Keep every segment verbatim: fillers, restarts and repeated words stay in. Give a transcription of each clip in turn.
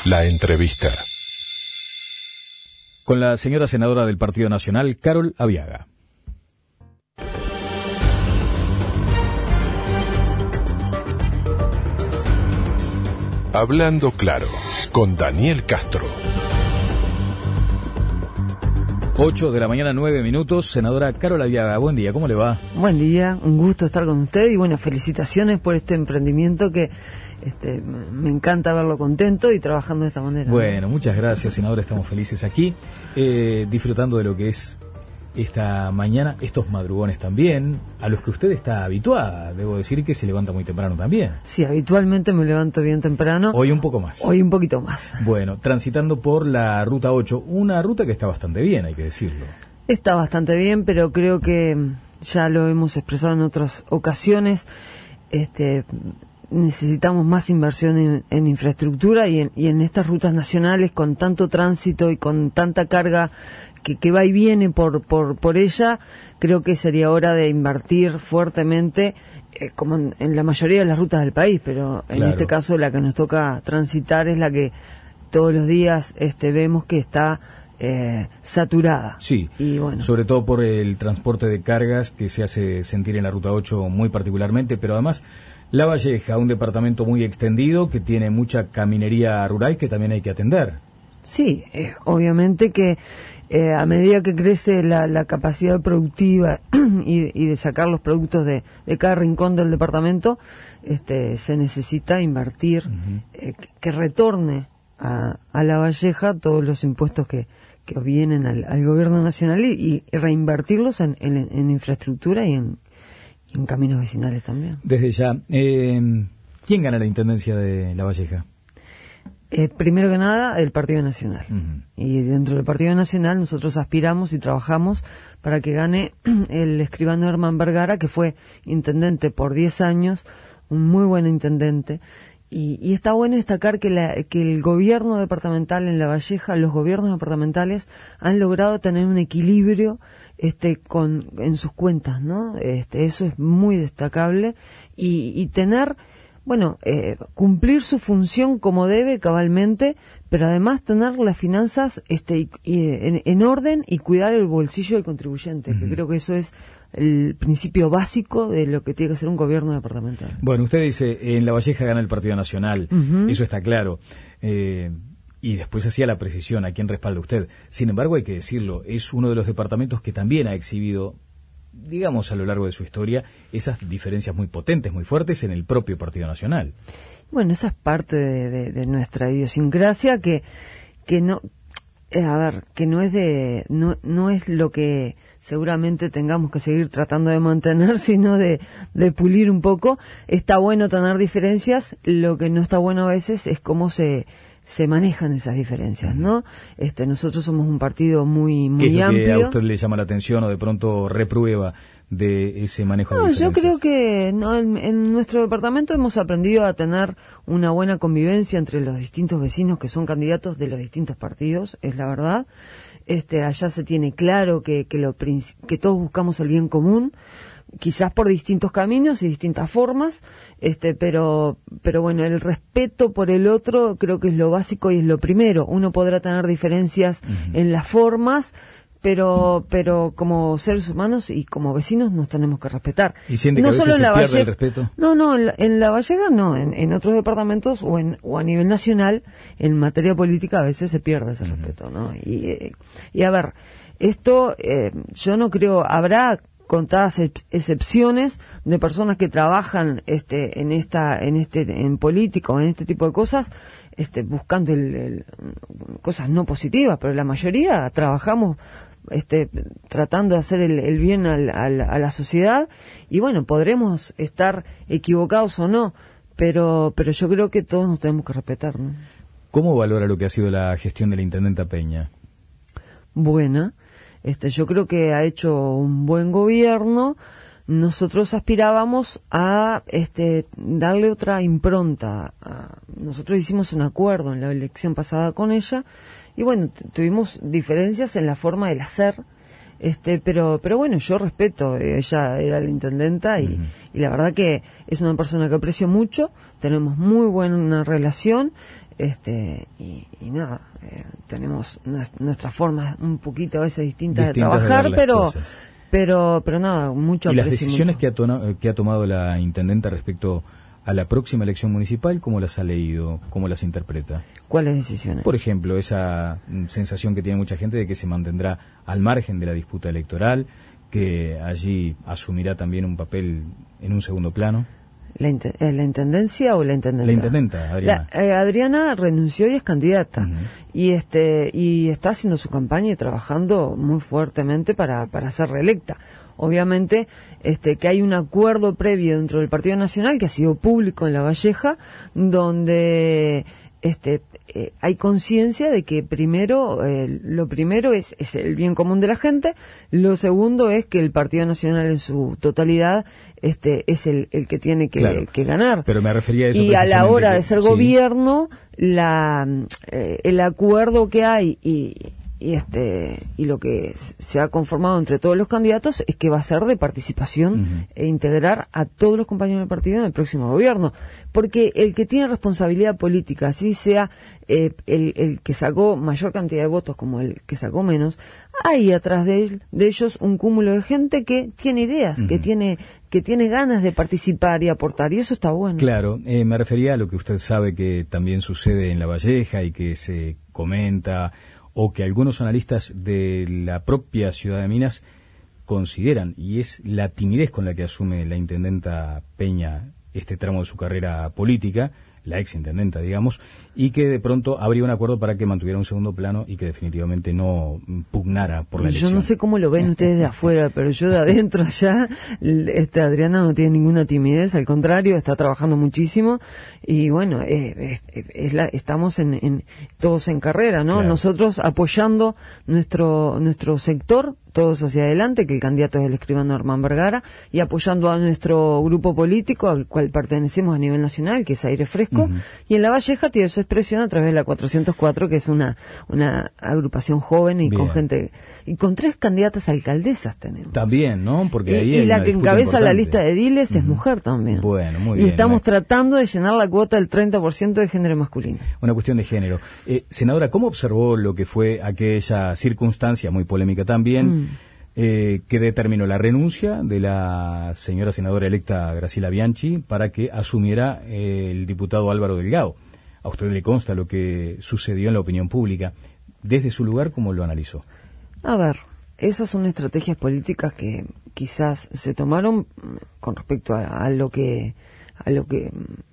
La entrevista. Con la señora senadora del Partido Nacional, Carol Aviaga. Hablando claro, con Daniel Castro. ocho de la mañana, nueve minutos. Senadora Carol Aviaga, buen día, ¿cómo le va? Buen día, un gusto estar con usted y bueno, felicitaciones por este emprendimiento que este, me encanta verlo contento y trabajando de esta manera. Bueno, muchas gracias, senadora, estamos felices aquí, eh, disfrutando de lo que es esta mañana, estos madrugones también, a los que usted está habituada, debo decir que se levanta muy temprano también. Sí, habitualmente me levanto bien temprano. Hoy un poco más. Hoy un poquito más. Bueno, transitando por la Ruta ocho, una ruta que está bastante bien, hay que decirlo. Está bastante bien, pero creo que ya lo hemos expresado en otras ocasiones, este, necesitamos más inversión en, en infraestructura y en, y en estas rutas nacionales con tanto tránsito y con tanta carga que, que va y viene por, por, por ella, creo que sería hora de invertir fuertemente, eh, como en, en la mayoría de las rutas del país, pero en Claro. este caso la que nos toca transitar es la que todos los días este, vemos que está eh, saturada. Sí, y bueno. Sobre todo por el transporte de cargas que se hace sentir en la Ruta ocho muy particularmente, pero además La Valleja, un departamento muy extendido que tiene mucha caminería rural que también hay que atender. Sí, eh, obviamente que eh, a medida que crece la, la capacidad productiva y, y de sacar los productos de, de cada rincón del departamento, este, se necesita invertir, uh-huh. eh, que, que retorne a, a La Valleja todos los impuestos que, que vienen al, al gobierno nacional y, y reinvertirlos en, en, en infraestructura y en, y en caminos vecinales también. Desde ya, eh, ¿quién gana la intendencia de La Valleja? Eh, primero que nada, el Partido Nacional. Uh-huh. Y dentro del Partido Nacional nosotros aspiramos y trabajamos para que gane el escribano Herman Vergara, que fue intendente por diez años, un muy buen intendente. Y, y está bueno destacar que, la, que el gobierno departamental en La Valleja, los gobiernos departamentales han logrado tener un equilibrio este, con, en sus cuentas, ¿no? Este, eso es muy destacable. Y, y tener... Bueno, eh, cumplir su función como debe cabalmente, pero además tener las finanzas este, y, y, en, en orden y cuidar el bolsillo del contribuyente, uh-huh. que creo que eso es el principio básico de lo que tiene que ser un gobierno departamental. Bueno, usted dice, en La Valleja gana el Partido Nacional, uh-huh. eso está claro, eh, y después hacía la precisión a quién respalda usted. Sin embargo, hay que decirlo, es uno de los departamentos que también ha exhibido, digamos, a lo largo de su historia, esas diferencias muy potentes, muy fuertes en el propio Partido Nacional. Bueno, esa es parte de, de, de nuestra idiosincrasia que, que no, eh, a ver, que no es de, no, no es lo que seguramente tengamos que seguir tratando de mantener, sino de, de pulir un poco. Está bueno tener diferencias, lo que no está bueno a veces es cómo se se manejan esas diferencias, ¿no? Este, nosotros somos un partido muy muy ¿Qué es amplio. lo que a usted le llama la atención o de pronto reprueba de ese manejo no, de diferencias? Yo creo que no, en, en nuestro departamento hemos aprendido a tener una buena convivencia entre los distintos vecinos que son candidatos de los distintos partidos, es la verdad. Este, allá se tiene claro que, que, lo, que todos buscamos el bien común, quizás por distintos caminos y distintas formas, este, pero, pero bueno, el respeto por el otro creo que es lo básico y es lo primero. Uno podrá tener diferencias uh-huh. en las formas, pero, pero como seres humanos y como vecinos nos tenemos que respetar. ¿Y siente que no a veces solo en la se pierde Valleja, el respeto? No, no, en la, en la Valleja no, en, en otros departamentos o, en, o a nivel nacional, en materia política a veces se pierde ese uh-huh. respeto, ¿no? Y, y a ver, esto eh, yo no creo, habrá contadas excepciones de personas que trabajan este en esta en este en política o en este tipo de cosas este buscando el, el, cosas no positivas, pero la mayoría trabajamos este tratando de hacer el, el bien al, al, a la sociedad y bueno, podremos estar equivocados o no, pero pero yo creo que todos nos tenemos que respetar, ¿no? ¿Cómo valora lo que ha sido la gestión de la intendenta Peña? Buena. Este, yo creo que ha hecho un buen gobierno. Nosotros aspirábamos a este, darle otra impronta. A, nosotros hicimos un acuerdo en la elección pasada con ella y bueno, t- tuvimos diferencias en la forma del hacer Este, pero, pero bueno, yo respeto, ella era la intendenta y, uh-huh. y la verdad que es una persona que aprecio mucho, tenemos muy buena relación, este, y, y nada, eh, tenemos nuestras formas un poquito a veces distintas, distintas de trabajar, de pero, cosas. pero, pero nada, mucho aprecio. ¿Y las decisiones mucho. Que, ha to- que ha tomado la intendenta respecto a la próxima elección municipal, cómo las ha leído, cómo las interpreta? ¿Cuáles decisiones? Por ejemplo, esa sensación que tiene mucha gente de que se mantendrá al margen de la disputa electoral, que allí asumirá también un papel en un segundo plano. ¿La, int- ¿La intendencia o la intendenta? La intendenta, Adriana. La, eh, Adriana renunció y es candidata. Uh-huh. Y este y está haciendo su campaña y trabajando muy fuertemente para, para ser reelecta. Obviamente este que hay un acuerdo previo dentro del Partido Nacional que ha sido público en La Valleja, donde este eh, hay conciencia de que primero eh, lo primero es, es el bien común de la gente, lo segundo es que el Partido Nacional en su totalidad este es el, el que tiene que, claro, que ganar. Pero me refería a eso y a la hora que, de ser sí. gobierno la eh, el acuerdo que hay y y este y lo que se ha conformado entre todos los candidatos es que va a ser de participación uh-huh. e integrar a todos los compañeros del partido en el próximo gobierno, porque el que tiene responsabilidad política, así sea eh, el, el que sacó mayor cantidad de votos como el que sacó menos, hay atrás de, él, de ellos un cúmulo de gente que tiene ideas, uh-huh. que tiene que tiene ganas de participar y aportar, y eso está bueno. Claro, eh, me refería a lo que usted sabe que también sucede en La Valleja y que se comenta, o que algunos analistas de la propia ciudad de Minas consideran, y es la timidez con la que asume la intendenta Peña este tramo de su carrera política, la exintendenta, digamos, y que de pronto habría un acuerdo para que mantuviera un segundo plano y que definitivamente no pugnara por la elección. Yo no sé cómo lo ven ustedes de afuera, pero yo de adentro allá, este, Adriana no tiene ninguna timidez, al contrario, está trabajando muchísimo y bueno, eh, es, es la, estamos en, en todos en carrera, ¿no? Claro. Nosotros apoyando nuestro nuestro sector, todos hacia adelante, que el candidato es el escribano Herman Vergara, y apoyando a nuestro grupo político al cual pertenecemos a nivel nacional, que es Aire Fresco, uh-huh. y en La Valleja tiene su expresión a través de la cuatrocientos cuatro, que es una una agrupación joven y Bien. con gente, y con tres candidatas alcaldesas tenemos. También, ¿no? Porque y, ahí y la que encabeza importante. la lista de ediles uh-huh. es mujer también. Bueno, muy y bien. estamos ¿no? tratando de llenar la cuota del treinta por ciento de género masculino. Una cuestión de género. Eh, senadora, ¿cómo observó lo que fue aquella circunstancia, muy polémica también, mm. Eh, que determinó la renuncia de la señora senadora electa Graciela Bianchi para que asumiera eh, el diputado Álvaro Delgado? A usted le consta lo que sucedió en la opinión pública. Desde su lugar, ¿cómo lo analizó? A ver, esas son estrategias políticas que quizás se tomaron con respecto a, a lo que a lo que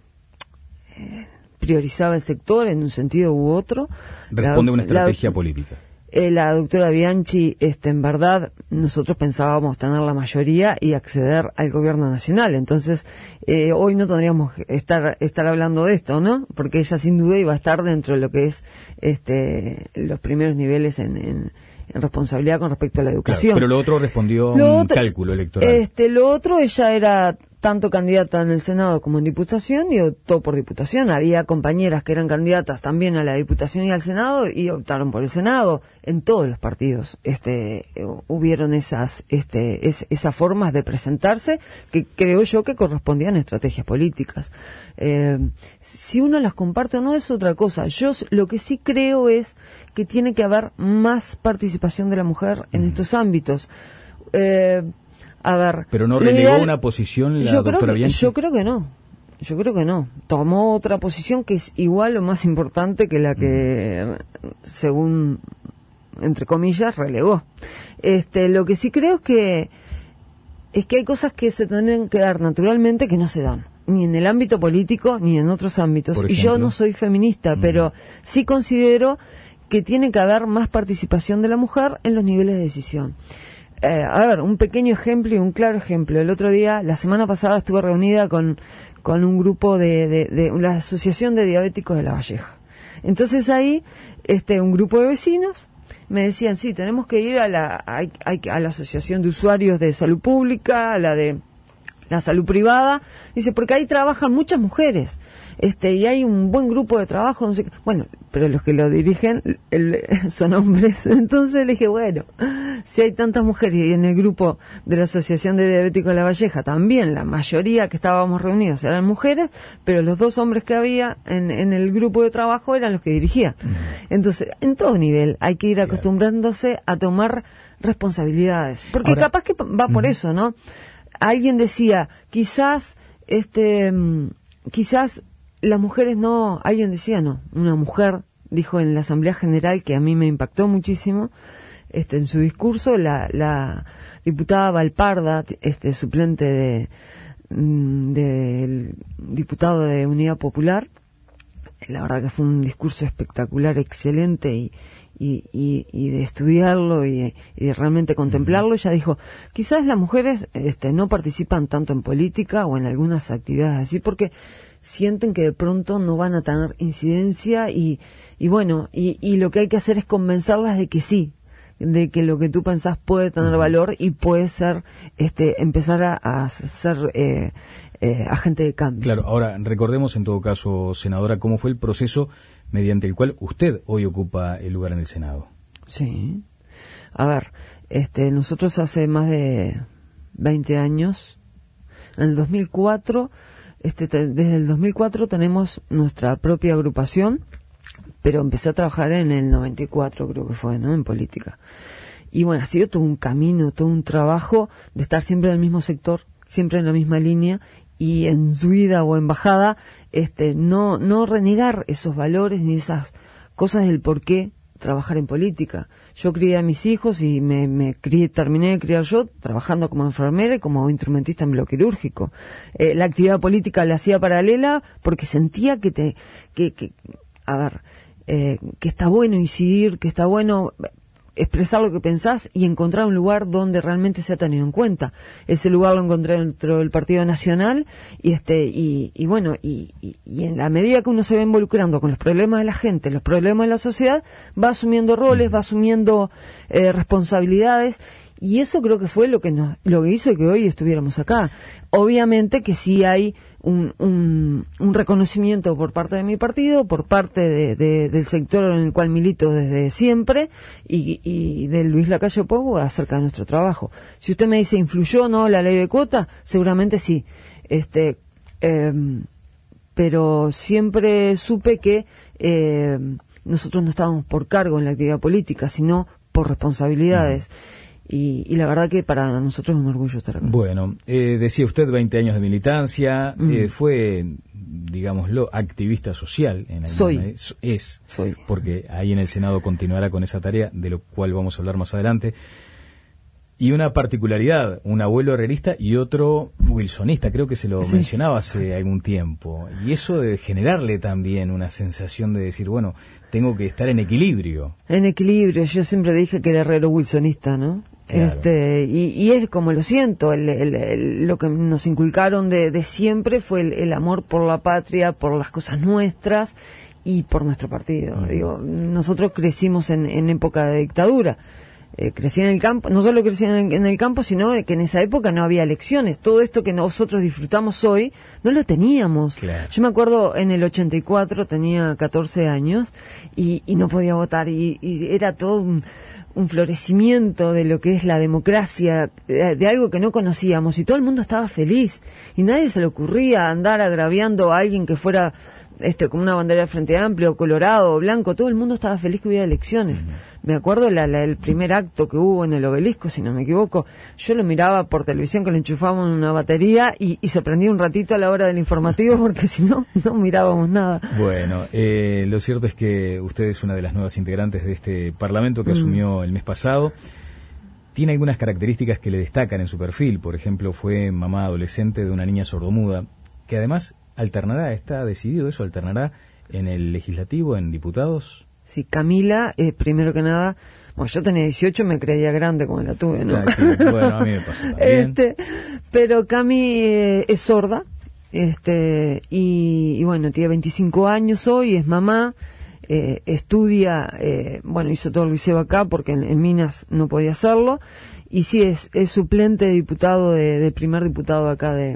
eh, priorizaba el sector en un sentido u otro. Responde a una estrategia la, política. Eh, la doctora Bianchi, este, en verdad, nosotros pensábamos tener la mayoría y acceder al gobierno nacional. Entonces, eh, hoy no tendríamos que estar, estar hablando de esto, ¿no? Porque ella sin duda iba a estar dentro de lo que es, este, los primeros niveles en, en, en responsabilidad con respecto a la educación. Claro, pero lo otro respondió a lo un otro, cálculo electoral. Este, lo otro, ella era tanto candidata en el Senado como en Diputación y optó por Diputación. Había compañeras que eran candidatas también a la Diputación y al Senado y optaron por el Senado. En todos los partidos este, hubieron esas, este, es, esas formas de presentarse que creo yo que correspondían a estrategias políticas. Eh, si uno las comparte o no es otra cosa. Yo lo que sí creo es que tiene que haber más participación de la mujer en mm. estos ámbitos. Eh, A ver, pero no relegó ideal, una posición la yo doctora creo que, Bianchi. Yo creo que no, yo creo que no. Tomó otra posición que es igual o más importante que la que, mm. según, entre comillas, relegó. Este, lo que sí creo es que es que hay cosas que se tienen que dar naturalmente que no se dan, ni en el ámbito político ni en otros ámbitos. Y yo no soy feminista, mm. pero sí considero que tiene que haber más participación de la mujer en los niveles de decisión. Eh, a ver, un pequeño ejemplo y un claro ejemplo. El otro día, la semana pasada, estuve reunida con, con un grupo de, de, de la Asociación de Diabéticos de La Valleja. Entonces ahí, este, un grupo de vecinos me decían, sí, tenemos que ir a la, a, a la Asociación de Usuarios de Salud Pública, a la de la salud privada, dice, porque ahí trabajan muchas mujeres, este, y hay un buen grupo de trabajo, no sé qué. Bueno, pero los que lo dirigen el, son hombres, entonces le dije, bueno, si hay tantas mujeres, y en el grupo de la Asociación de Diabéticos de La Valleja también, la mayoría que estábamos reunidos eran mujeres, pero los dos hombres que había en, en el grupo de trabajo eran los que dirigían. Entonces, en todo nivel hay que ir acostumbrándose a tomar responsabilidades, porque Ahora, capaz que va por uh-huh. eso, ¿no? Alguien decía, quizás, este, quizás las mujeres no, alguien decía, no, una mujer dijo en la Asamblea General, que a mí me impactó muchísimo, este, en su discurso, la, la diputada Valparda, este, suplente de, del diputado de Unidad Popular, la verdad que fue un discurso espectacular, excelente, y Y, y, y de estudiarlo y, y de realmente contemplarlo. Ella dijo, quizás las mujeres este, no participan tanto en política o en algunas actividades así porque sienten que de pronto no van a tener incidencia y, y bueno, y, y lo que hay que hacer es convencerlas de que sí, de que lo que tú pensás puede tener valor y puede ser, este, empezar a, a ser eh, eh, agente de cambio. Claro, ahora recordemos en todo caso, senadora, cómo fue el proceso mediante el cual usted hoy ocupa el lugar en el Senado. Sí. A ver, este, nosotros hace más de veinte años, en el dos mil cuatro, este, te, desde el dos mil cuatro tenemos nuestra propia agrupación, pero empecé a trabajar en el noventa y cuatro, creo que fue, ¿no? En política. Y bueno, ha sido todo un camino, todo un trabajo de estar siempre en el mismo sector, siempre en la misma línea, y en subida o en bajada, este, no, no renegar esos valores ni esas cosas del por qué trabajar en política. Yo crié a mis hijos y me, me crié, terminé de criar yo trabajando como enfermera y como instrumentista en bloque quirúrgico. Eh, la actividad política la hacía paralela porque sentía que te, que, que a ver, eh, que está bueno incidir, que está bueno expresar lo que pensás y encontrar un lugar donde realmente sea tenido en cuenta. Ese lugar lo encontré dentro del Partido Nacional y este y, y bueno, y, y, y en la medida que uno se va involucrando con los problemas de la gente, los problemas de la sociedad, va asumiendo roles, va asumiendo eh, responsabilidades. Y eso creo que fue lo que nos, lo que hizo que hoy estuviéramos acá. Obviamente que sí hay un, un, un reconocimiento por parte de mi partido, por parte de, de, del sector en el cual milito desde siempre, y, y de Luis Lacalle Pou acerca de nuestro trabajo. Si usted me dice, ¿influyó o no la ley de cuota? Seguramente sí. Este, eh, pero siempre supe que eh, nosotros no estábamos por cargo en la actividad política, sino por responsabilidades. Mm. Y, y la verdad que para nosotros es un orgullo estar acá. Bueno, eh, decía usted veinte años de militancia, mm. eh, fue, digámoslo, activista social. En Soy. Medida. Es. Soy. Porque ahí en el Senado continuará con esa tarea, de lo cual vamos a hablar más adelante. Y una particularidad, un abuelo herrerista y otro wilsonista, creo que se lo sí. mencionaba hace algún tiempo. Y eso de generarle también una sensación de decir, bueno, tengo que estar en equilibrio. En equilibrio, yo siempre dije que era herrero wilsonista, ¿no? Claro. Este, y, y es como lo siento, el, el, el, lo que nos inculcaron de, de siempre fue el, el amor por la patria, por las cosas nuestras y por nuestro partido. Mm. Digo, nosotros crecimos en, en época de dictadura. Eh, crecí en el campo, no solo crecí en el, en el campo, sino que en esa época no había elecciones. Todo esto que nosotros disfrutamos hoy, no lo teníamos. Claro. Yo me acuerdo en el ochenta y cuatro, tenía catorce años, y, y no podía votar, y, y era todo un, un florecimiento de lo que es la democracia, de, de algo que no conocíamos, y todo el mundo estaba feliz, y nadie se le ocurría andar agraviando a alguien que fuera este con una bandera del Frente Amplio, colorado o blanco. Todo el mundo estaba feliz que hubiera elecciones. Uh-huh. Me acuerdo la, la, el primer acto que hubo en el Obelisco, si no me equivoco, yo lo miraba por televisión, que lo enchufábamos en una batería y, y se prendía un ratito a la hora del informativo porque si no, no mirábamos nada. Bueno, eh, lo cierto es que usted es una de las nuevas integrantes de este Parlamento que mm. asumió el mes pasado. Tiene algunas características que le destacan en su perfil. Por ejemplo, fue mamá adolescente de una niña sordomuda, que además alternará, está decidido eso, alternará en el legislativo, en diputados. Sí, Camila, eh, primero que nada, bueno, yo tenía dieciocho, me creía grande como la tuve, ¿no? Ah, sí, bueno, a mí me pasó también. Este, pero Cami eh, es sorda, este, y, y bueno, tiene veinticinco años hoy, es mamá, eh, estudia, eh, bueno, hizo todo el liceo acá porque en, en Minas no podía hacerlo, y sí es, es suplente de diputado, de, del primer diputado acá de,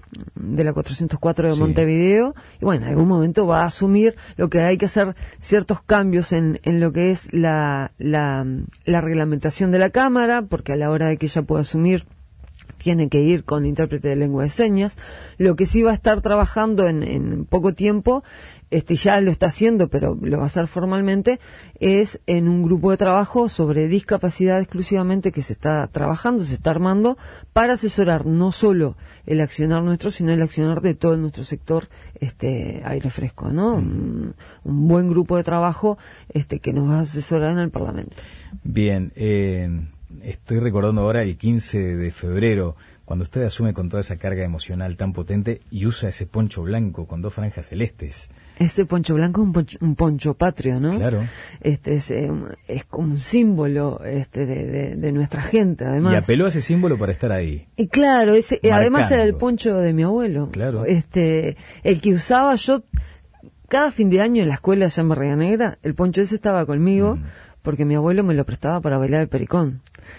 de la cuatrocientos cuatro de Sí. Montevideo, y bueno, en algún momento va a asumir lo que hay que hacer ciertos cambios en, en lo que es la, la, la reglamentación de la Cámara, porque a la hora de que ella pueda asumir tiene que ir con intérprete de lengua de señas. Lo que sí va a estar trabajando en, en poco tiempo, este ya lo está haciendo, pero lo va a hacer formalmente, es en un grupo de trabajo sobre discapacidad exclusivamente que se está trabajando, se está armando, para asesorar no solo el accionar nuestro, sino el accionar de todo nuestro sector este aire fresco, ¿no? Mm. Un, un buen grupo de trabajo este que nos va a asesorar en el Parlamento. Bien, eh... estoy recordando ahora el quince de febrero, cuando usted asume con toda esa carga emocional tan potente y usa ese poncho blanco con dos franjas celestes. Ese poncho blanco es un poncho, un poncho patrio, ¿no? Claro. Este es, eh, es como un símbolo este de, de, de nuestra gente, además. Y apeló a ese símbolo para estar ahí. Y claro, ese, Marcando. Además era el poncho de mi abuelo. Claro. Este, el que usaba yo cada fin de año en la escuela allá en Barriga Negra, el poncho ese estaba conmigo, mm. porque mi abuelo me lo prestaba para bailar el pericón.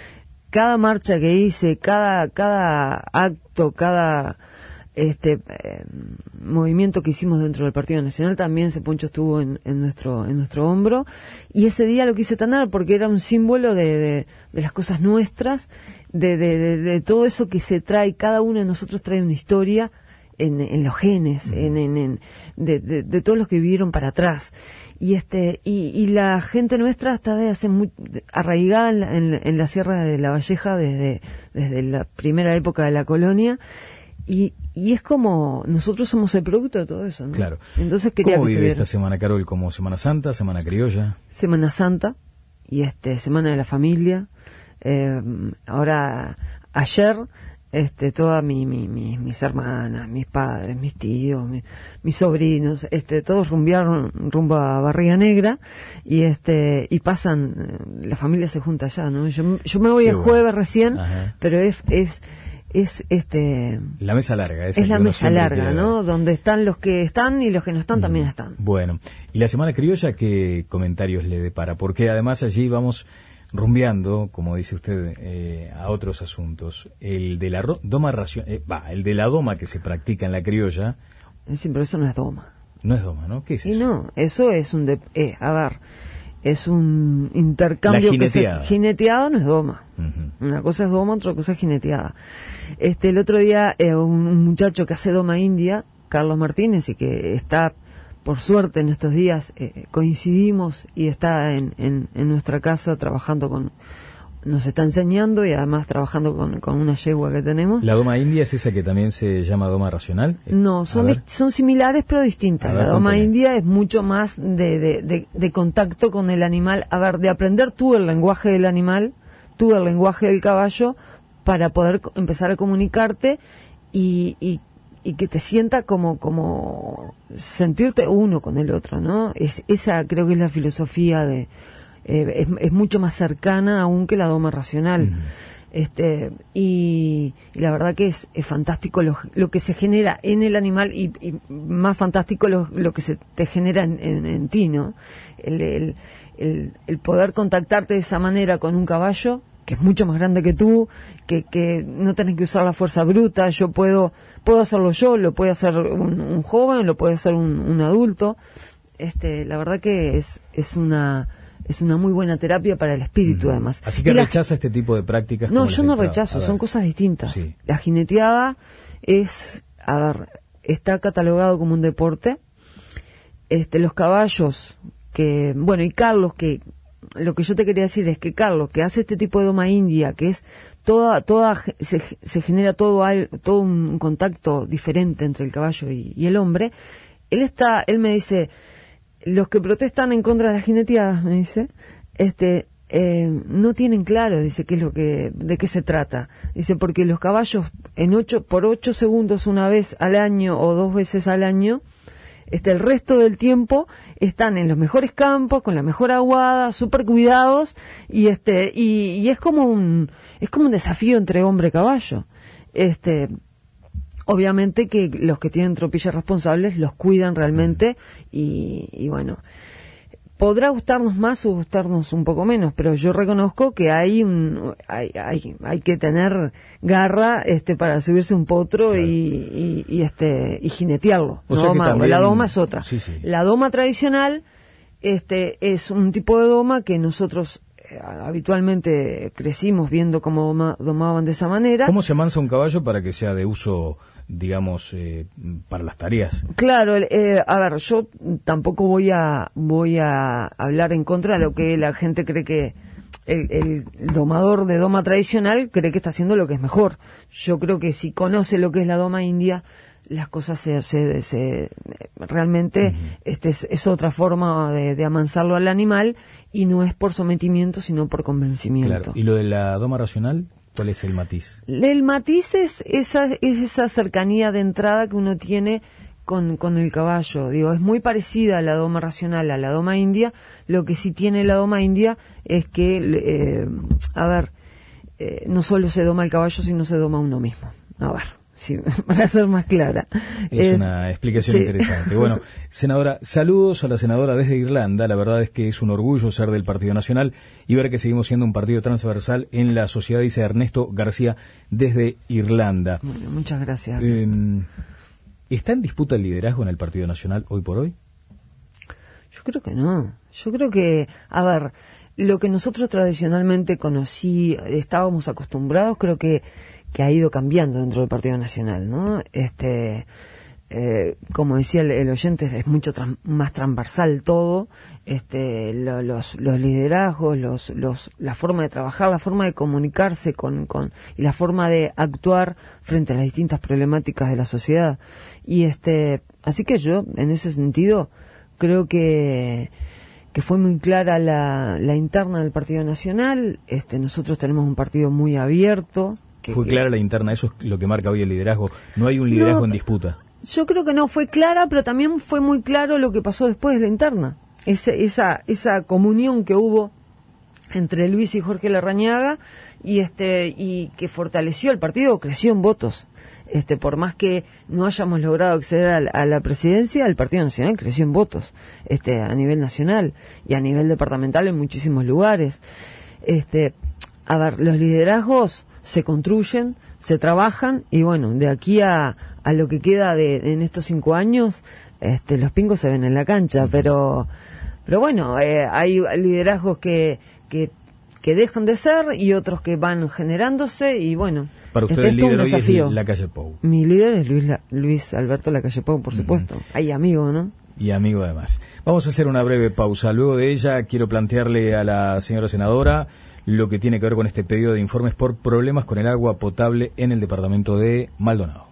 Cada marcha que hice, cada cada acto, cada este eh, movimiento que hicimos dentro del Partido Nacional, también ese poncho estuvo en, en nuestro en nuestro hombro, y ese día lo quise tener porque era un símbolo de, de, de las cosas nuestras, de, de, de, de todo eso que se trae, cada uno de nosotros trae una historia en, en los genes, mm. en, en, en de, de, de todos los que vivieron para atrás. Y este y, y la gente nuestra está de hace muy, arraigada en la, en, en la Sierra de la Valleja desde desde la primera época de la colonia, y, y es como nosotros somos el producto de todo eso, ¿no? Claro. Entonces quería ¿Cómo que vive estuviera esta semana, Carol? ¿Como Semana Santa, Semana Criolla? Semana Santa y este Semana de la Familia. Eh, ahora ayer este toda mi, mi, mi mis hermanas, mis padres, mis tíos, mi, mis sobrinos, este todos rumbearon rumbo a Barriga Negra, y este y pasan, la familia se junta allá, ¿no? Yo yo me voy Qué el jueves bueno. recién, Ajá. pero es es es este la mesa larga, es la mesa larga, ¿no? Donde están los que están y los que no están mm. también están. Bueno, y la Semana Criolla, ¿qué comentarios le depara? Porque además allí vamos rumbeando, como dice usted, eh, a otros asuntos. El de la ro- doma racional, eh, va, el de la doma que se practica en la criolla. Sí, pero eso no es doma. No es doma, ¿no? ¿Qué es eso? Y no, eso es un, de, eh, a ver, es un intercambio la que se jineteado no es doma. Uh-huh. Una cosa es doma, otra cosa es jineteada. Este, el otro día eh, un, un muchacho que hace doma india, Carlos Martínez, y que está por suerte en estos días eh, coincidimos y está en, en, en nuestra casa trabajando con, nos está enseñando y además trabajando con, con una yegua que tenemos. ¿La doma india es esa que también se llama doma racional? No, son, dist- son similares pero distintas. Ver, la doma contame. india es mucho más de, de, de, de contacto con el animal, a ver, de aprender tú el lenguaje del animal, tú el lenguaje del caballo, para poder co- empezar a comunicarte y, y y que te sienta como como sentirte uno con el otro, ¿no? Es esa creo que es la filosofía de eh, es, es mucho más cercana aún que la doma racional. Mm. Este y, y la verdad que es, es fantástico lo, lo que se genera en el animal y, y más fantástico lo, lo que se te genera en, en, en ti, ¿no? El, el, el, el poder contactarte de esa manera con un caballo que es mucho más grande que tú, que, que no tenés que usar la fuerza bruta. Yo puedo puedo hacerlo yo, lo puede hacer un, un joven, lo puede hacer un, un adulto. Este, la verdad que es es una es una muy buena terapia para el espíritu, uh-huh. además. Así que y rechaza la... este tipo de prácticas. No, yo no rechazo, son cosas distintas. Sí. La jineteada es, a ver, está catalogado como un deporte. Este, los caballos que, bueno, y Carlos que lo que yo te quería decir es que Carlos, que hace este tipo de doma india, que es toda, toda, se, se genera todo, todo un contacto diferente entre el caballo y, y el hombre, él está, él me dice, los que protestan en contra de las jineteadas, me dice, este, eh, no tienen claro, dice, qué es lo que, de qué se trata. Dice, porque los caballos en ocho, por ocho segundos una vez al año o dos veces al año, Este, el resto del tiempo están en los mejores campos, con la mejor aguada, súper cuidados, y este, y, y es como un, es como un desafío entre hombre y caballo. Este, obviamente que los que tienen tropillas responsables los cuidan realmente, y, y bueno, podrá gustarnos más o gustarnos un poco menos, pero yo reconozco que hay un, hay, hay, hay que tener garra, este, para subirse un potro, claro. y, y, y este, y jinetearlo. O no sea que domarlo. también... La doma es otra. Sí, sí. La doma tradicional, este, es un tipo de doma que nosotros eh, habitualmente crecimos viendo cómo doma, domaban de esa manera. ¿Cómo se amansa un caballo para que sea de uso, digamos, eh, para las tareas? Claro, eh, a ver, yo tampoco voy a voy a hablar en contra de lo que la gente cree que el, el, el domador de doma tradicional cree que está haciendo lo que es mejor. Yo creo que si conoce lo que es la doma india, las cosas se, se, se realmente uh-huh. este es, es otra forma de, de amansarlo al animal, y no es por sometimiento, sino por convencimiento. Claro. ¿Y lo de la doma racional? ¿Cuál es el matiz? El matiz es esa, es esa cercanía de entrada que uno tiene con, con el caballo. Digo, es muy parecida a la doma racional, a la doma india. Lo que sí tiene la doma india es que, eh, a ver, eh, no solo se doma el caballo, sino se doma uno mismo. A ver, sí, para ser más clara. Es eh, una explicación sí. interesante. Bueno, senadora, saludos a la senadora desde Irlanda. La verdad es que es un orgullo ser del Partido Nacional y ver que seguimos siendo un partido transversal en la sociedad, dice Ernesto García desde Irlanda. Bueno, muchas gracias. Eh, ¿Está en disputa el liderazgo en el Partido Nacional hoy por hoy? Yo creo que no. Yo creo que, a ver, lo que nosotros tradicionalmente conocí, estábamos acostumbrados, creo que que ha ido cambiando dentro del Partido Nacional, ¿no? Este, eh, como decía el, el oyente, es mucho tran, más transversal todo, este, lo, los, los liderazgos, los, los, la forma de trabajar, la forma de comunicarse con, con, y la forma de actuar frente a las distintas problemáticas de la sociedad. Y este, así que yo, en ese sentido, creo que, que fue muy clara la, la interna del Partido Nacional. Este, nosotros tenemos un partido muy abierto. Que, fue clara la interna, eso es lo que marca hoy el liderazgo. No hay un liderazgo no, en disputa. Yo creo que no fue clara, pero también fue muy claro lo que pasó después de la interna. Ese, esa, esa comunión que hubo entre Luis y Jorge Larrañaga, y este, y que fortaleció el partido, creció en votos. Este, por más que no hayamos logrado acceder a la, a la presidencia, el Partido Nacional creció en votos, este, a nivel nacional y a nivel departamental en muchísimos lugares. Este, a ver, los liderazgos se construyen, se trabajan, y bueno, de aquí a, a lo que queda de en estos cinco años, este, los pingos se ven en la cancha, pero pero bueno, eh, hay liderazgos que, que que dejan de ser y otros que van generándose, y bueno, para usted este el es todo un líder hoy desafío. Es Lacalle Pou. Mi líder es Luis, La, Luis Alberto Lacalle Pou, por supuesto. Uh-huh. Hay amigo, ¿no? Y amigo además. Vamos a hacer una breve pausa. Luego de ella quiero plantearle a la señora senadora lo que tiene que ver con este pedido de informes por problemas con el agua potable en el departamento de Maldonado.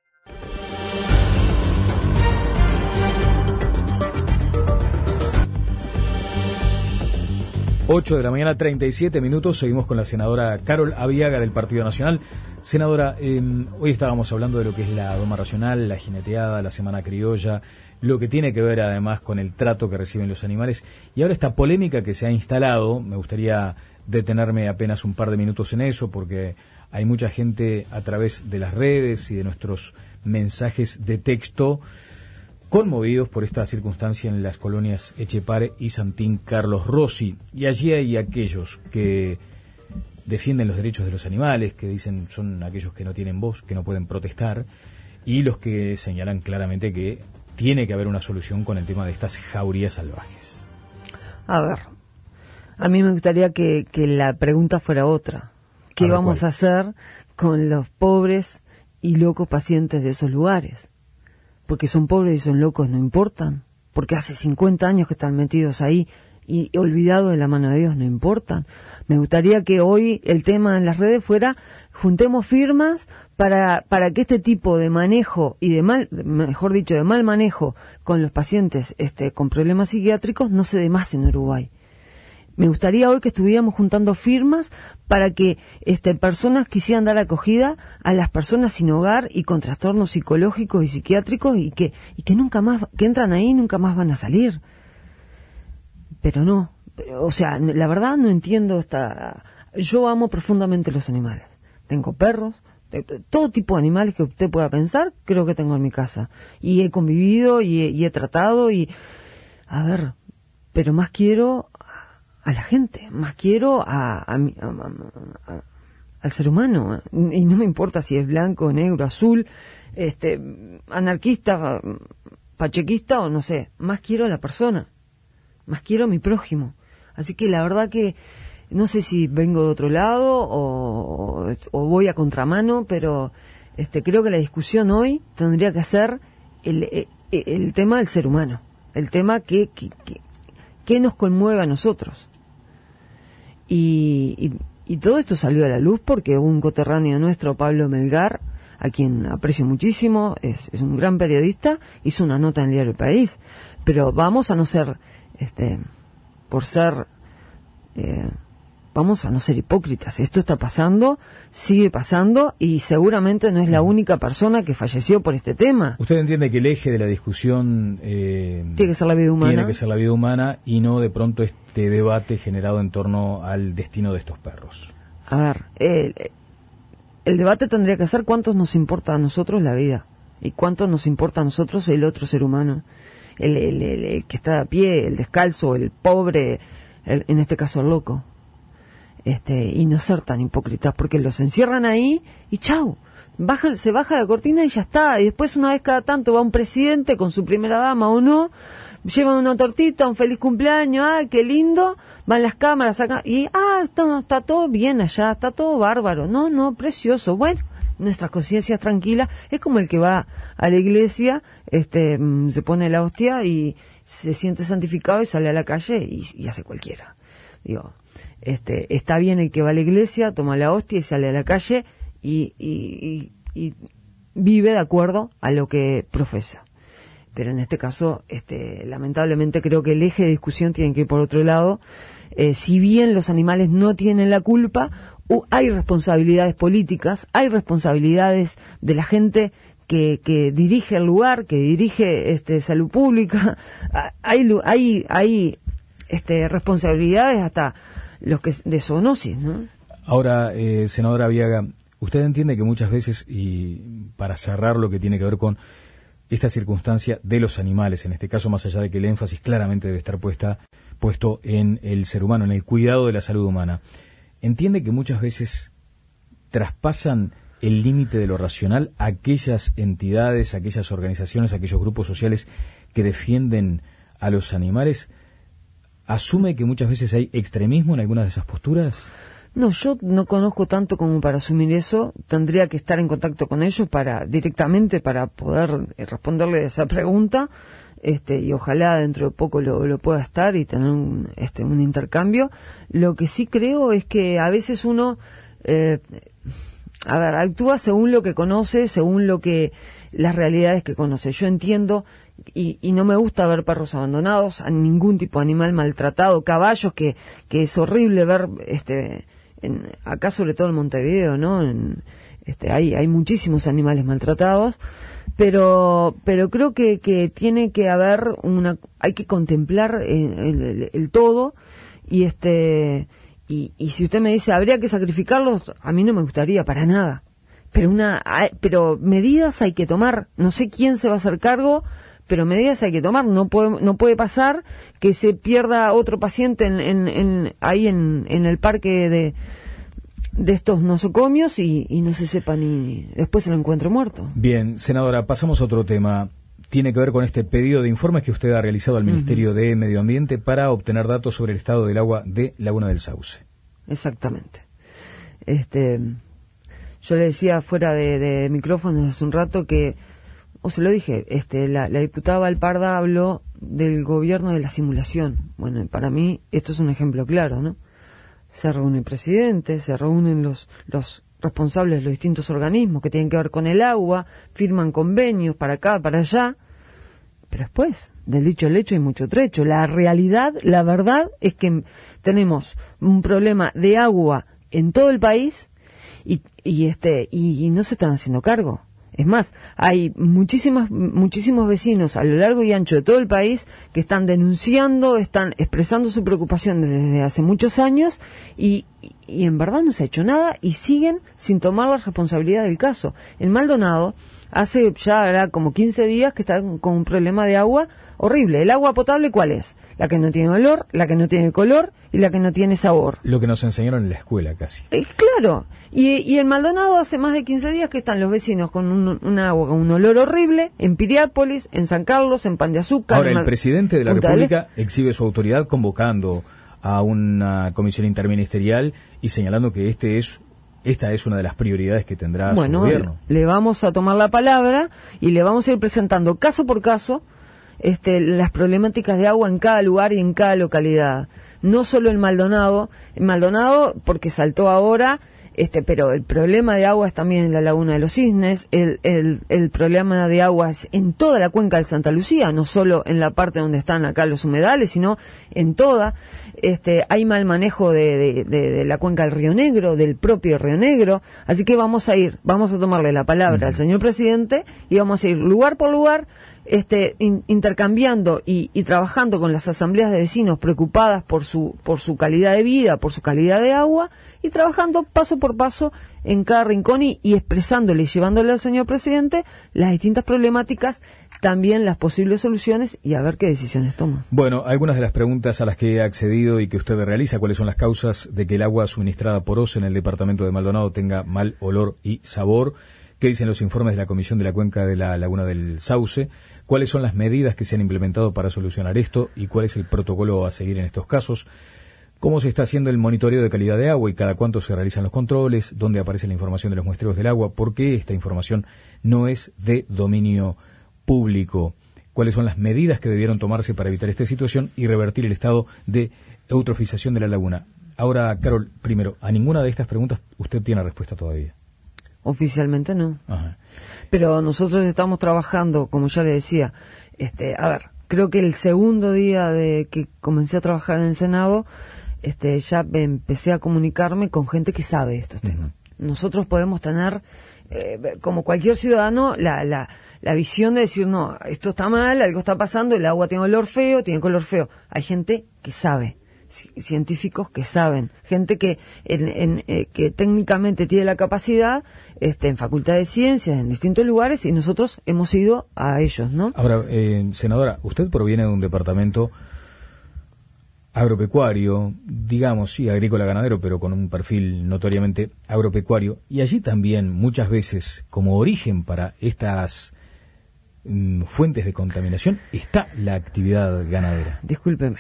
ocho de la mañana, treinta y siete minutos. Seguimos con la senadora Carol Aviaga del Partido Nacional. Senadora, eh, hoy estábamos hablando de lo que es la doma racional, la jineteada, la semana criolla, lo que tiene que ver además con el trato que reciben los animales. Y ahora esta polémica que se ha instalado, me gustaría detenerme apenas un par de minutos en eso, porque hay mucha gente a través de las redes y de nuestros mensajes de texto conmovidos por esta circunstancia en las colonias Etchepare y Santín Carlos Rossi. Y allí hay aquellos que defienden los derechos de los animales, que dicen son aquellos que no tienen voz, que no pueden protestar, y los que señalan claramente que tiene que haber una solución con el tema de estas jaurías salvajes. A ver, a mí me gustaría que, que la pregunta fuera otra. ¿Qué a vamos cuál? a hacer con los pobres y locos pacientes de esos lugares? Porque son pobres y son locos, no importan. Porque hace cincuenta años que están metidos ahí y, y olvidados de la mano de Dios, no importan. Me gustaría que hoy el tema en las redes fuera: juntemos firmas para, para que este tipo de manejo y de mal, mejor dicho, de mal manejo con los pacientes este, con problemas psiquiátricos no se dé más en Uruguay. Me gustaría hoy que estuviéramos juntando firmas para que este, personas quisieran dar acogida a las personas sin hogar y con trastornos psicológicos y psiquiátricos, y que, y que nunca más, que entran ahí y nunca más van a salir. Pero no, o sea, la verdad no entiendo esta. Yo amo profundamente los animales. Tengo perros, todo tipo de animales que usted pueda pensar, creo que tengo en mi casa. Y he convivido y he, y he tratado y, a ver, pero más quiero a la gente, más quiero a, a, mi- a- a- a- al ser humano, y no me importa si es blanco, negro, azul, este, anarquista, pachequista o no sé, más quiero a la persona, más quiero a mi prójimo. Así que la verdad que no sé si vengo de otro lado o, o, o voy a contramano, pero este, creo que la discusión hoy tendría que ser el, el, el tema del ser humano, el tema que, que, que, que nos conmueve a nosotros. Y, y, y todo esto salió a la luz porque un coterráneo nuestro, Pablo Melgar, a quien aprecio muchísimo, es, es un gran periodista, hizo una nota en el diario El País. Pero vamos a no ser, este, por ser, eh, vamos a no ser hipócritas. Esto está pasando, sigue pasando, y seguramente no es la única persona que falleció por este tema. ¿Usted entiende que el eje de la discusión eh, Tiene que ser la vida humana. tiene que ser la vida humana y no de pronto este debate generado en torno al destino de estos perros? A ver, el, el debate tendría que ser cuántos nos importa a nosotros la vida y cuánto nos importa a nosotros el otro ser humano, el, el, el, el que está a pie, el descalzo, el pobre, el, en este caso el loco. Este, y no ser tan hipócritas, porque los encierran ahí y chau, bajan, se baja la cortina y ya está. Y después, una vez cada tanto, va un presidente con su primera dama o no, llevan una tortita, un feliz cumpleaños, ah, qué lindo, van las cámaras acá y ah, está, está todo bien allá, está todo bárbaro, no, no, precioso. Bueno, nuestras conciencias tranquilas. Es como el que va a la iglesia, este, se pone la hostia y se siente santificado y sale a la calle y, y hace cualquiera. Digo, este, está bien el que va a la iglesia, toma la hostia y sale a la calle y, y, y, y vive de acuerdo a lo que profesa. Pero en este caso, este, lamentablemente creo que el eje de discusión tiene que ir por otro lado. Eh, si bien los animales no tienen la culpa, uh, hay responsabilidades políticas, hay responsabilidades de la gente que, que dirige el lugar, que dirige este, salud pública, hay, hay, hay este, responsabilidades hasta los que de zoonosis, ¿no? Ahora, eh, senadora Viaga, usted entiende que muchas veces, y para cerrar lo que tiene que ver con esta circunstancia de los animales, en este caso, más allá de que el énfasis claramente debe estar puesta, puesto en el ser humano, en el cuidado de la salud humana, entiende que muchas veces traspasan el límite de lo racional aquellas entidades, aquellas organizaciones, aquellos grupos sociales que defienden a los animales. ¿Asume que muchas veces hay extremismo en algunas de esas posturas? No, yo no conozco tanto como para asumir eso. Tendría que estar en contacto con ellos para directamente para poder responderle a esa pregunta, este, y ojalá dentro de poco lo, lo pueda estar y tener un, este, un intercambio. Lo que sí creo es que a veces uno, eh, a ver, actúa según lo que conoce, según lo que las realidades que conoce. Yo entiendo. Y, y no me gusta ver perros abandonados, a ningún tipo de animal maltratado, caballos que, que es horrible ver, este, en, acá sobre todo en Montevideo, ¿no? En, este, hay, hay muchísimos animales maltratados, pero, pero creo que, que tiene que haber una, hay que contemplar el, el, el todo, y este, y, y si usted me dice habría que sacrificarlos, a mí no me gustaría para nada, pero una, pero medidas hay que tomar. No sé quién se va a hacer cargo, pero medidas hay que tomar. No puede, no puede pasar que se pierda otro paciente en, en, en, ahí en, en el parque de, de estos nosocomios y, y no se sepa ni después se lo encuentre muerto. Bien, senadora, pasamos a otro tema. Tiene que ver con este pedido de informes que usted ha realizado al Ministerio uh-huh. de Medio Ambiente para obtener datos sobre el estado del agua de Laguna del Sauce. Exactamente. Este, yo le decía fuera de, de micrófonos hace un rato que, o se lo dije, este, la, la diputada Valparda habló del gobierno de la simulación. Bueno, para mí esto es un ejemplo claro, ¿no? Se reúne el presidente, se reúnen los, los responsables de los distintos organismos que tienen que ver con el agua, firman convenios para acá, para allá, pero después, del dicho al hecho hay mucho trecho. La realidad, la verdad es que tenemos un problema de agua en todo el país y, y este, y, y no se están haciendo cargo. Es más, hay muchísimas, muchísimos vecinos a lo largo y ancho de todo el país que están denunciando, están expresando su preocupación desde hace muchos años y, y, y en verdad no se ha hecho nada y siguen sin tomar la responsabilidad del caso. En Maldonado, hace ya era como quince días que están con un problema de agua horrible. ¿El agua potable cuál es? La que no tiene olor, la que no tiene color y la que no tiene sabor. Lo que nos enseñaron en la escuela casi. Eh, claro. Y, y en Maldonado hace más de quince días que están los vecinos con un, un agua con un olor horrible, en Piriápolis, en San Carlos, en Pan de Azúcar. Ahora, el Mal... presidente de la Punta República exhibe su autoridad convocando a una comisión interministerial y señalando que este es esta es una de las prioridades que tendrá bueno, su gobierno. Le vamos a tomar la palabra y le vamos a ir presentando caso por caso este, las problemáticas de agua en cada lugar y en cada localidad. No solo en Maldonado, en Maldonado porque saltó ahora, este, pero el problema de agua es también en la Laguna de los Cisnes, el, el, el problema de agua es en toda la cuenca de Santa Lucía, no solo en la parte donde están acá los humedales, sino en toda. Este, hay mal manejo de, de, de, de la cuenca del Río Negro, del propio Río Negro, así que vamos a ir, vamos a tomarle la palabra uh-huh. al señor presidente y vamos a ir lugar por lugar, este, in, intercambiando y, y trabajando con las asambleas de vecinos preocupadas por su, por su calidad de vida, por su calidad de agua, y trabajando paso por paso en cada rincón y, y expresándole y llevándole al señor presidente las distintas problemáticas, también las posibles soluciones y a ver qué decisiones toma. Bueno, algunas de las preguntas a las que he accedido y que usted realiza, ¿cuáles son las causas de que el agua suministrada por O S E en el departamento de Maldonado tenga mal olor y sabor? ¿Qué dicen los informes de la Comisión de la Cuenca de la Laguna del Sauce? ¿Cuáles son las medidas que se han implementado para solucionar esto y cuál es el protocolo a seguir en estos casos? ¿Cómo se está haciendo el monitoreo de calidad de agua y cada cuánto se realizan los controles? ¿Dónde aparece la información de los muestreos del agua? ¿Por qué esta información no es de dominio público? ¿Cuáles son las medidas que debieron tomarse para evitar esta situación y revertir el estado de eutrofización de la laguna? Ahora, Carol, primero, a ninguna de estas preguntas usted tiene respuesta todavía. Oficialmente no. Ajá. Pero nosotros estamos trabajando, como ya le decía, este, a ver, creo que el segundo día de que comencé a trabajar en el Senado, este, ya empecé a comunicarme con gente que sabe estos temas. Uh-huh. Nosotros podemos tener, eh, como cualquier ciudadano, la, la, la visión de decir, no, esto está mal, algo está pasando, el agua tiene olor feo, tiene color feo. Hay gente que sabe, científicos que saben, gente que en, en, eh, que técnicamente tiene la capacidad, este, en Facultad de Ciencias, en distintos lugares, y nosotros hemos ido a ellos, ¿no? Ahora, eh, senadora, usted proviene de un departamento agropecuario, digamos, sí, agrícola ganadero, pero con un perfil notoriamente agropecuario, y allí también muchas veces, como origen para estas mm, fuentes de contaminación, está la actividad ganadera. Discúlpeme.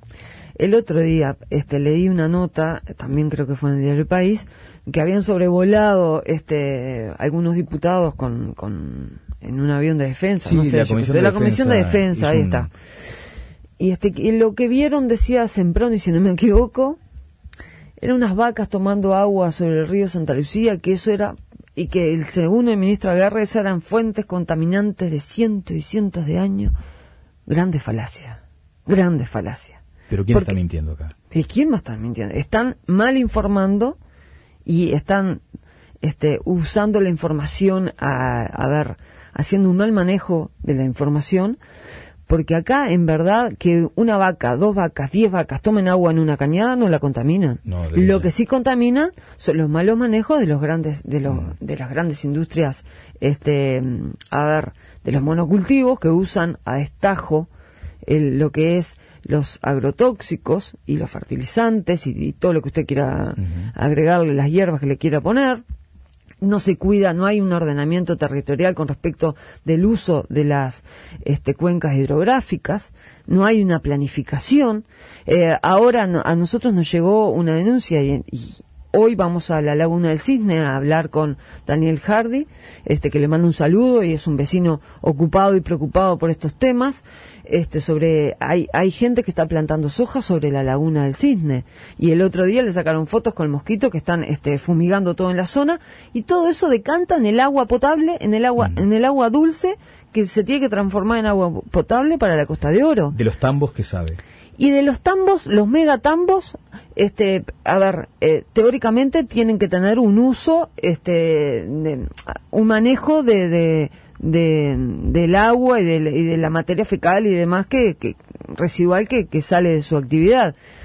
El otro día este, leí una nota, también creo que fue en el diario El País, que habían sobrevolado este, algunos diputados con, con en un avión de defensa, sí, no sé, la yo comisión sé, de la defensa comisión de defensa, ahí un... está. Y este, y lo que vieron, decía Semprón, y si no me equivoco, eran unas vacas tomando agua sobre el río Santa Lucía, que eso era, y que el, según el ministro Aguirre, esas eran fuentes contaminantes de cientos y cientos de años. Grandes falacias, grandes falacias. ¿Pero quién Porque, está mintiendo acá? ¿Y quién más está mintiendo? Están mal informando y están este, usando la información, a, a ver, haciendo un mal manejo de la información, porque acá, en verdad, que una vaca, dos vacas, diez vacas tomen agua en una cañada no la contaminan. No, Lo que sí contaminan son los malos manejos de los grandes, de los, mm. de las grandes industrias, este, a ver, de los monocultivos que usan a destajo el, lo que es los agrotóxicos y los fertilizantes y, y todo lo que usted quiera uh-huh. agregarle, las hierbas que le quiera poner. No se cuida, no hay un ordenamiento territorial con respecto del uso de las este, cuencas hidrográficas, no hay una planificación. Eh, ahora no, a nosotros nos llegó una denuncia y, y hoy vamos a la Laguna del Cisne a hablar con Daniel Hardy, este, que le mando un saludo y es un vecino ocupado y preocupado por estos temas. Este, sobre hay, hay gente que está plantando soja sobre la Laguna del Cisne y el otro día le sacaron fotos con el mosquito que están este, fumigando todo en la zona y todo eso decanta en el agua potable, en el agua, mm. en el agua dulce que se tiene que transformar en agua potable para la Costa de Oro. De los tambos, ¿qué sabe? Y de los tambos, los megatambos, este, a ver, eh, teóricamente tienen que tener un uso, este, de, un manejo de, de, de del agua y de, y de la materia fecal y demás que, que residual que, que sale de su actividad.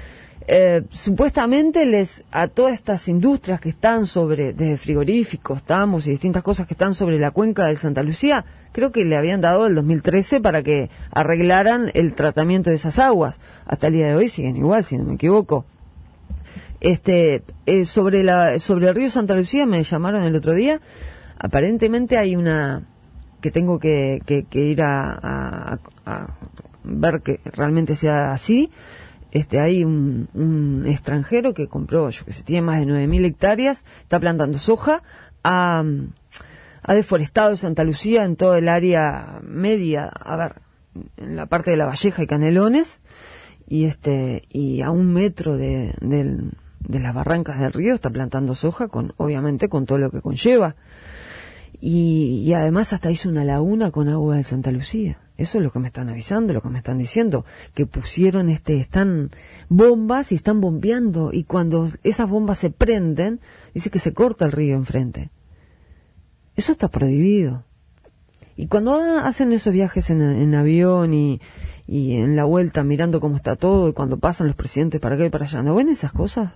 eh, supuestamente les a todas estas industrias que están sobre, desde frigoríficos, tamos y distintas cosas que están sobre la cuenca del Santa Lucía, creo que le habían dado el dos mil trece para que arreglaran el tratamiento de esas aguas. Hasta el día de hoy siguen igual, si no me equivoco. Este, eh, sobre la, sobre el río Santa Lucía me llamaron el otro día. Aparentemente hay una que tengo que, que, que ir a, a, a ver que realmente sea así. Este, hay un, un extranjero que compró, yo que sé, tiene más de nueve mil hectáreas, está plantando soja, ha, ha deforestado Santa Lucía en todo el área media, a ver, en la parte de La Valleja y Canelones, y este, y a un metro de, de, de las barrancas del río está plantando soja, con, obviamente con todo lo que conlleva. Y, y además hasta hizo una laguna con agua de Santa Lucía. Eso es lo que me están avisando, lo que me están diciendo, que pusieron este, están bombas y están bombeando, y cuando esas bombas se prenden, dice que se corta el río enfrente. Eso está prohibido. Y cuando hacen esos viajes en, en avión y, y en la vuelta mirando cómo está todo, y cuando pasan los presidentes para acá y para allá, ¿no ven esas cosas?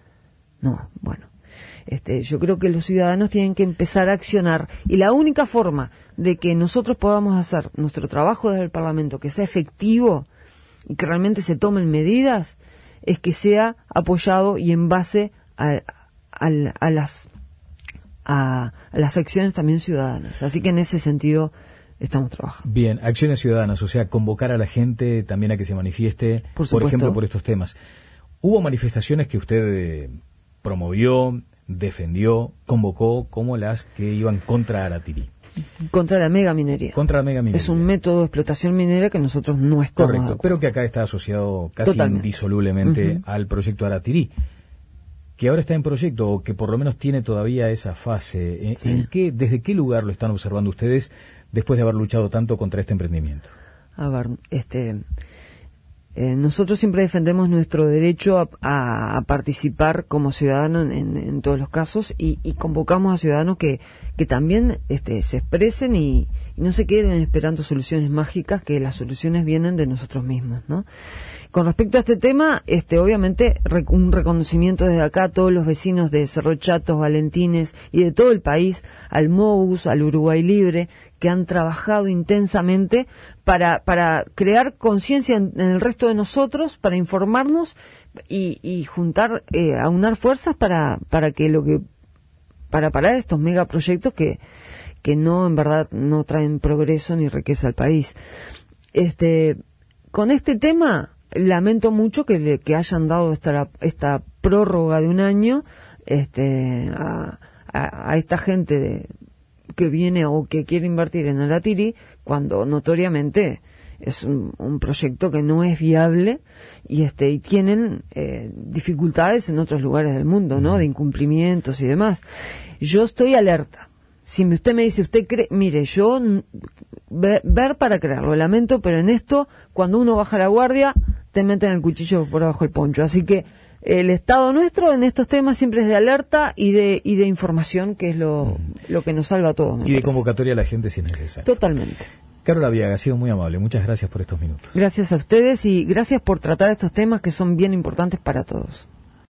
No, bueno. Este, yo creo que los ciudadanos tienen que empezar a accionar, y la única forma de que nosotros podamos hacer nuestro trabajo desde el Parlamento, que sea efectivo y que realmente se tomen medidas, es que sea apoyado y en base a, a, a las a, a las acciones también ciudadanas. Así que en ese sentido estamos trabajando. Bien, acciones ciudadanas, o sea, convocar a la gente también a que se manifieste, por, por ejemplo, por estos temas. ¿Hubo manifestaciones que usted eh, promovió, defendió, convocó, como las que iban contra Aratirí? Contra la mega minería. Contra la mega minería. Es un método de explotación minera que nosotros no estamos. Correcto, pero que acá está asociado casi Totalmente. indisolublemente uh-huh. al proyecto Aratirí, que ahora está en proyecto, o que por lo menos tiene todavía esa fase. ¿En, sí. ¿en qué, ¿Desde qué lugar lo están observando ustedes después de haber luchado tanto contra este emprendimiento? A ver, este... Eh, nosotros siempre defendemos nuestro derecho a, a, a participar como ciudadano en, en, en todos los casos, y, y convocamos a ciudadanos que, que también este, se expresen y, y no se queden esperando soluciones mágicas, que las soluciones vienen de nosotros mismos, ¿no? Con respecto a este tema, este, obviamente rec- un reconocimiento desde acá a todos los vecinos de Cerro Chatos, Valentines y de todo el país, al MOUS, al Uruguay Libre, que han trabajado intensamente para, para crear conciencia en, en el resto de nosotros, para informarnos y, y juntar, eh, aunar fuerzas para, para que lo que, para parar estos megaproyectos que, que no, en verdad, no traen progreso ni riqueza al país. Este, con este tema, lamento mucho que le, que hayan dado esta, esta prórroga de un año, este, a, a, a esta gente de, que viene o que quiere invertir en Aratirí, cuando notoriamente es un, un proyecto que no es viable, y este y tienen eh, dificultades en otros lugares del mundo, ¿no? De incumplimientos y demás. Yo estoy alerta. Si usted me dice, usted cree, mire, yo ver, ver para creerlo, lamento, pero en esto, cuando uno baja la guardia, te meten el cuchillo por abajo del poncho. Así que el estado nuestro en estos temas siempre es de alerta y de y de información, que es lo, lo que nos salva a todos. Y de parece. Convocatoria a la gente si es necesario. Totalmente. Carola Viaga, ha sido muy amable. Muchas gracias por estos minutos. Gracias a ustedes y gracias por tratar estos temas que son bien importantes para todos.